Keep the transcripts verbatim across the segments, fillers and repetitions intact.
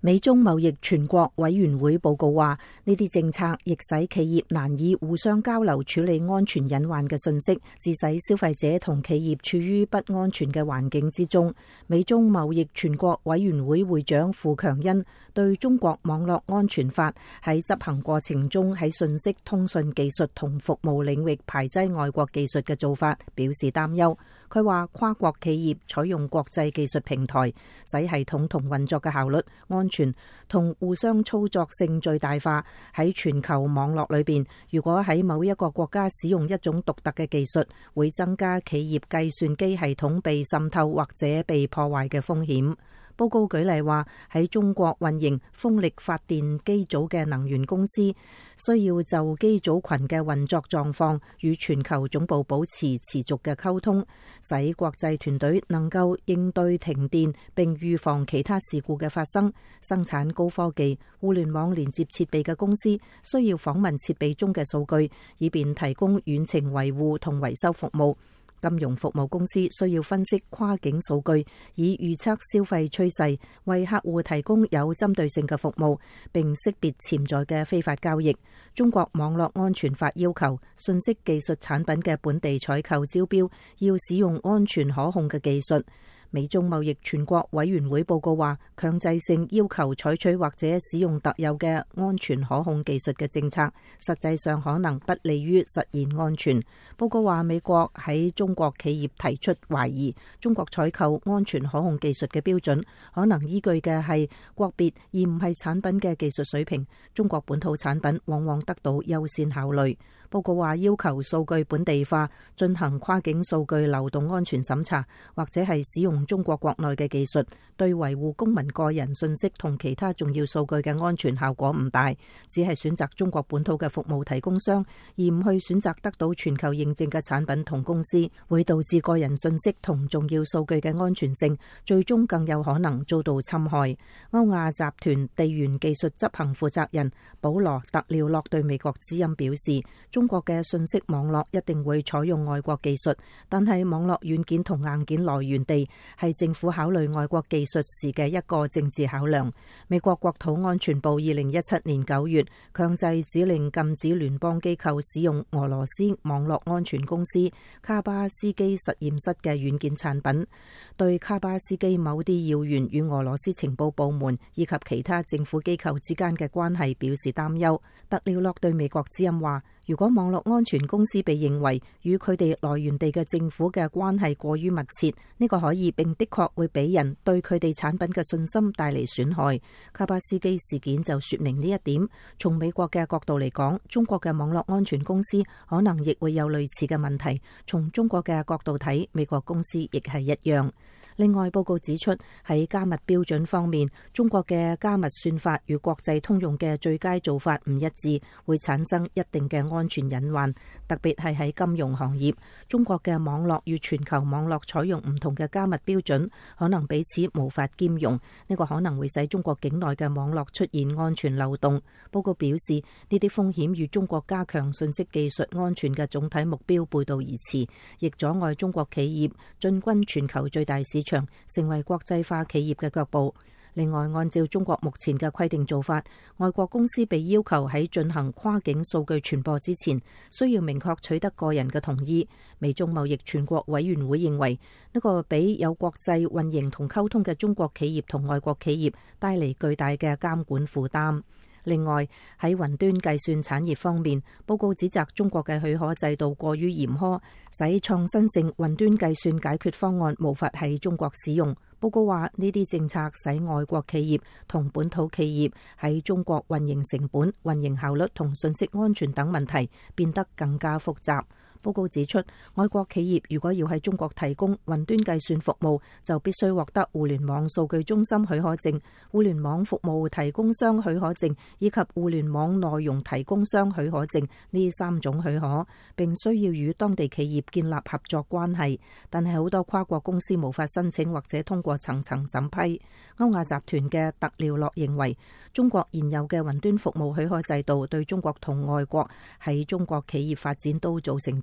美中貿易全國委員會報告話，呢啲政策亦使企業難以互相交流處理安全隱患嘅信息，致使消費者同企業處於不安全嘅環境之中。美中貿易全國委員會會長傅強恩對中國網絡安全法喺執行過程中喺信息通訊技術同服務領域排擠外國技術嘅做法表示擔憂。佢話跨國企業採用國際技術平台，使系統同運作嘅效率、安全同互相操作性最大化。喺全球網絡裏邊，如果喺某一個國家使用一種獨特嘅技術，會增加企業計算機系統被滲透或者被破壞嘅風險。報告舉例話，喺中國運營風力發電機組嘅能源公司需要就機組群嘅運作狀況與全球總部保持持續嘅溝通，使國際團隊能夠應對停電並預防其他事故嘅發生。生產高科技互聯網連接設備嘅公司需要訪問設備中嘅數據，以便提供遠程維護同維修服務。金融服務公司需要分析跨境數據，以預測消費趨勢，為客戶提供有針對性嘅服務，並識別潛在嘅非法交易。中國網絡安全法要求信息技術產品嘅本地採購招標要使用安全可控嘅技術。美中貿易全國委員會報告話，強制性要求採取或者使用特有嘅安全可控技術嘅政策，實際上可能不利於實現安全。報告話，美國喺中國企業提出懷疑，中國採購安全可控技術嘅標準可能依據嘅係國別而唔係產品嘅技術水平。中國本土產品往往得到優先考慮。報告話，要求數據本地化，進行跨境數據流動安全審查，或者係使用中國國內嘅技術，對維護公民個人信息同其他重要數據嘅安全效果唔大。只係選擇中國本土嘅服務提供商，而唔去選擇得到全球認證嘅產品同公司，會導致個人信息同重要數據嘅安全性最終更有可能遭到侵害。歐亞集團地緣技術執行負責人保羅特廖洛對美國之音表示，中國嘅信息網絡一定會採用外國技術，但係網絡軟件同硬件來源地係政府考慮外國技術時嘅一個政治考量。美國國土安全部二零一七年九月強制指令禁止聯邦機構使用俄羅斯網絡安全公司卡巴斯基實驗室嘅軟件產品，對卡巴斯基某啲要員與俄羅斯情報部門以及其他政府機構之間嘅關係表示擔憂。特廖洛對美國之音話，如果網絡安全公司被認為與佢哋來源地嘅政府嘅關係過於密切，呢個可以並的確會俾人對佢哋產品嘅信心帶嚟損害。卡巴斯基事件就說明呢一點。從美國嘅角度嚟講，中國嘅網絡安全公司可能亦會有類似嘅問題。從中國嘅角度睇，美國公司亦係一樣。另外，報告指出，喺加密標準方面，中國嘅加密算法與國際通用嘅最佳做法唔一致，會產生一定嘅安全隱患。特別係喺金融行業，中國嘅網絡與全球網絡採用唔同嘅加密標準，可能彼此無法兼容。呢個可能會使中國境內嘅網絡出現安全漏洞。報告表示，呢啲風險與中國加強信息技術安全嘅總體目標背道而馳，亦阻礙中國企業進軍全球最大市場，成為國際化企業嘅腳步。另外，按照中國目前嘅規定做法，外國公司被要求喺進行跨境數據傳播之前，需要明確取得個人嘅同意。美中貿易全國委員會認為，呢個俾有國際運營同溝通嘅中國企業同外國企業帶嚟巨大嘅監管負擔。另外，喺雲端計算產業方面，報告指責中國嘅許可制度過於嚴苛，使創新性雲端計算解決方案無法喺中國使用。報告話，呢啲政策使外國企業同本土企業喺中國運營成本、運營效率同信息安全等問題變得更加複雜。報告指出，外國企業如果要喺中國提供雲端計算服務，就必須獲得互聯網數據中心許可證、互聯網服務提供商許可證以及互聯網內容提供商許可證呢三種許可，並需要與當地企業建立合作關係。但係好多跨國公司無法申請或者通過層層審批。歐亞集團嘅特廖洛認為，中國現有嘅雲端服務許可制度對中國同外國喺中國企業發展都造成障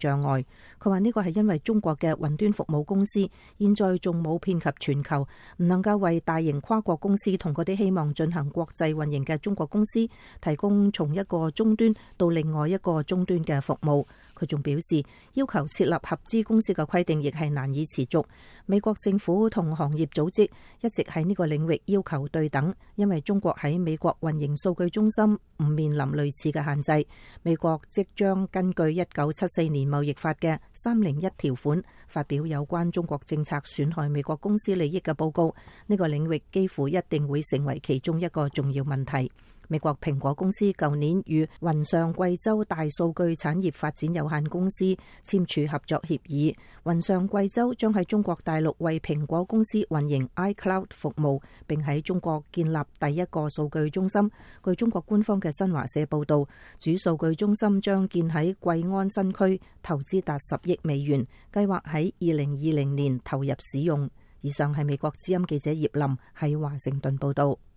障礙。佢話呢個係因為中國嘅雲端服務公司現在仲冇遍及全球，唔能夠為大型跨國公司同嗰啲希望進行國際運營嘅中國公司提供從一個終端到另外一個終端嘅服務。佢仲表示，要求設立合資公司嘅規定亦係難以持續。美國政府同行業組織一直喺呢個領域要求對等，因為中國喺美國運營數據中心唔面臨類似嘅限制。美國即將根據一九七四年貿易法嘅三零一條款發表有關中國政策損害美國公司利益嘅報告。呢個領域幾乎一定會成為其中一個重要問題。美國蘋果公司舊年與雲上貴州大數據產業發展有限公司簽署合作協議，雲上貴州將喺中國大陸為蘋果公司運營 iCloud 服務，並喺中國建立第一個數據中心。據中國官方嘅新華社報道，主數據中心將建喺貴安新區，投資達十億美元，計劃喺二零二零年投入使用。以上係美國之音記者葉林喺華盛頓報道。